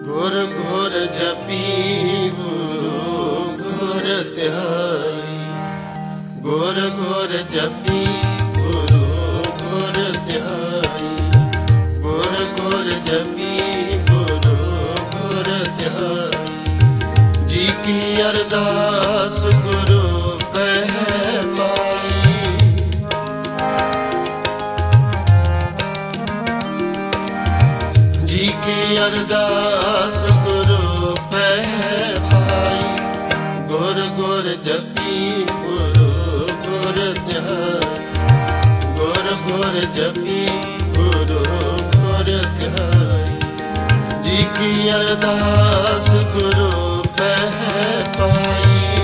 ਗੁਰ ਗੁਰ ਜਪੀ ਗੁਰੂ ਗੁਰ ਧਿਆਈ। ਗੁਰ ਗੁਰ ਜਪੀ ਗੁਰੂ ਗੁਰ ਧਿਆਈ। ਗੁਰ ਗੁਰ ਜਪੀ ਗੁਰੂ ਗੁਰ ਧਿਆਈ। ਜੀ ਕੀ ਅਰਦਾਸ ਗੁਰੂ ਕਹਿ ਪਾਈ। ਜੀ ਕੀ ਅਰਦਾਸ ਗੁਰੂ ਕਹਿ ਪਾਈ। ਗੁਰ ਗੁਰ ਜਪੀ ਗੁਰੂ ਗੁਰ ਧਿਆਈ। ਗੁਰ ਗੁਰ ਜਪੀ ਗੁਰੂ ਗੁਰ ਧਿਆਈ। ਜੀ ਕੀ ਅਰਦਾਸ ਗੁਰੂ ਕਹਿ ਪਾਈ।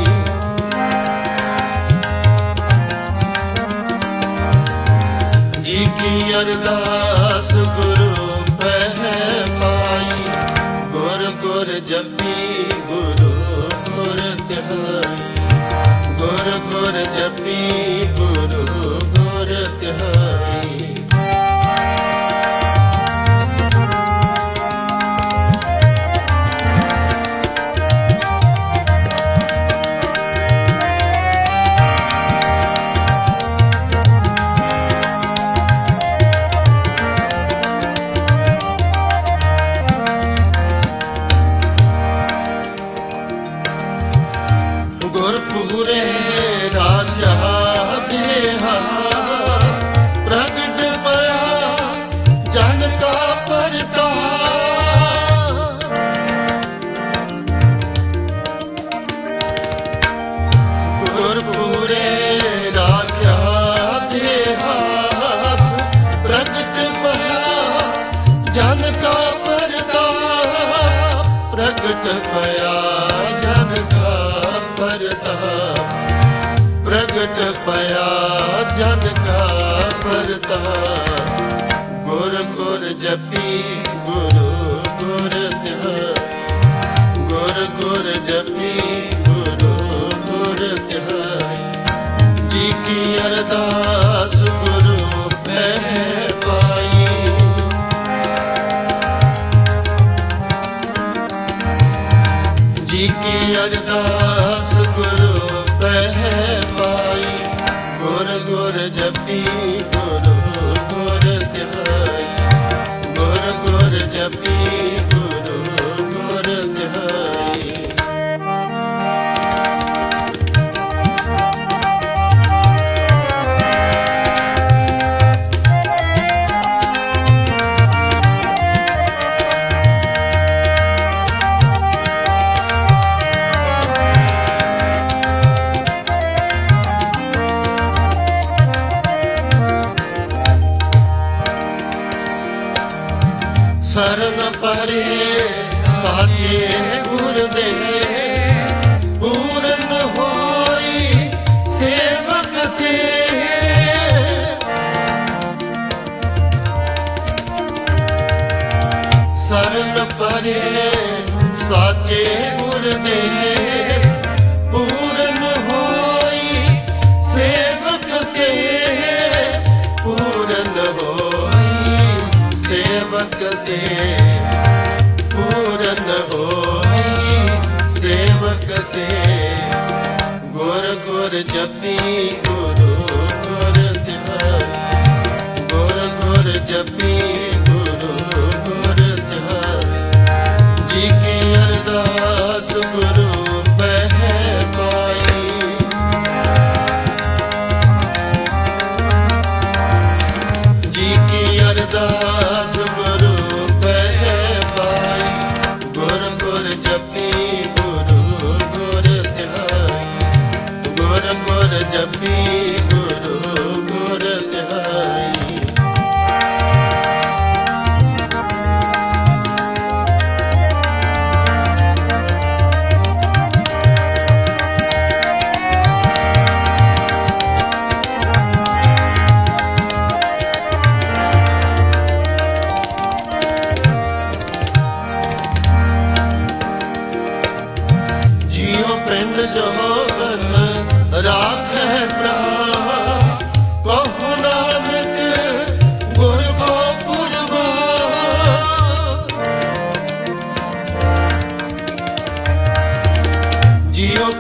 ਜੀ ਕੀ ਅਰਦਾਸ ਗੁਰੂ ਕਹਿ ਪਾਈ। ਗੁਰ ਗੁਰ ਜਪੀ ਗੁਰੂ ਗੁਰ ਧਿਆਈ। ਗੁਰ ਗੁਰ ਜਪੀ ਗੁਰੂ ਗੁਰ ਧਿਆਈ। ਗੁਰਪੂਰੇ ਰਾਜਾ ਦੇਹਾ ਪ੍ਰਗਟ ਪਿਆ ਜਨ ਕਾ ਪਰਤਾਪ। ਗੁਰਪੂਰੇ ਰਾਜਾ ਦੇਹਾ ਪ੍ਰਗਟ ਪਿਆ ਜਨ ਕਾ ਪਰਤਾਪ। ਪ੍ਰਗਟ ਪਿਆ ਜਨ ਕਾ ਪਰਤਾਪ। ਪ੍ਰਗਟ ਪਿਆ ਜਨ ਕਾ ਪਰਤਾਪ। ਗੁਰ ਗੁਰ ਜਪੀ ਗੁਰੂ ਗੁਰ ਧਿਆਈ। ਗੁਰ ਗੁਰ ਜਪੀ ਗੁਰੂ ਗੁਰ ਧਿਆਈ। ਜੀ ਕੀ ਅਰਦਾਸ ਗੁਰੂ ਕਹਿ ਪਾਈ। ਜੀ ਕੀ ਅਰਦਾਸ ਗੁਰੂ ਕਹਿ ਪਾਈ। ਗੁਰ ਗੁਰ ਜਪੀ ਗੁਰੂ ਗੁਰ ਧਿਆਈ। ਗੁਰ ਗੁਰ ਜਪੀ ਗੁਰੂ ਗੁਰ ਧਿਆਈ। ਸਰਨ ਪਰੇ ਸਾਚੇ ਗੁਰ ਦੇ ਪੂਰਨ ਹੋਈ ਸੇਵਕ ਸੇ। ਸਰਨ ਪਰੇ ਸਾਚੇ ਗੁਰ ਦੇ ਪੂਰਨ ਹੋਈ ਸੇਵਕ ਸੇ। ਪੂਰਨ ਹੋਈ ਸੇਵਕ ਸੇ। ਪੂਰਨ ਹੋਈ ਸੇਵਕ ਸੇ। ਗੁਰ ਗੁਰ ਜਪੀ ਗੁਰੂ ਗੁਰ ਧਿਆਈ। ਗੁਰ ਗੁਰ ਜਪੀ ਗੁਰੂ ਗੁਰ ਧਿਆਈ। ਜੀ ਕੀ ਅਰਦਾਸ ਗੁਰੂ ਕਹਿ ਪਾਈ। ਜੀ ਕੀ ਅਰਦਾਸ ਗੁਰੂ ਕਹਿ ਪਾਈ। ਗੁਰ ਗੁਰ ਜਪੀ ਗੁਰੂ ਗੁਰ ਧਿਆਈ। ਗੁਰ ਗੁਰ ਜਪੀ ਗੁਰੂ ਗੁਰ ਧਿਆਈ।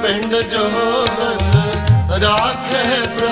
ਪਿੰਡ ਜੋਗਨ ਰਾਖੇ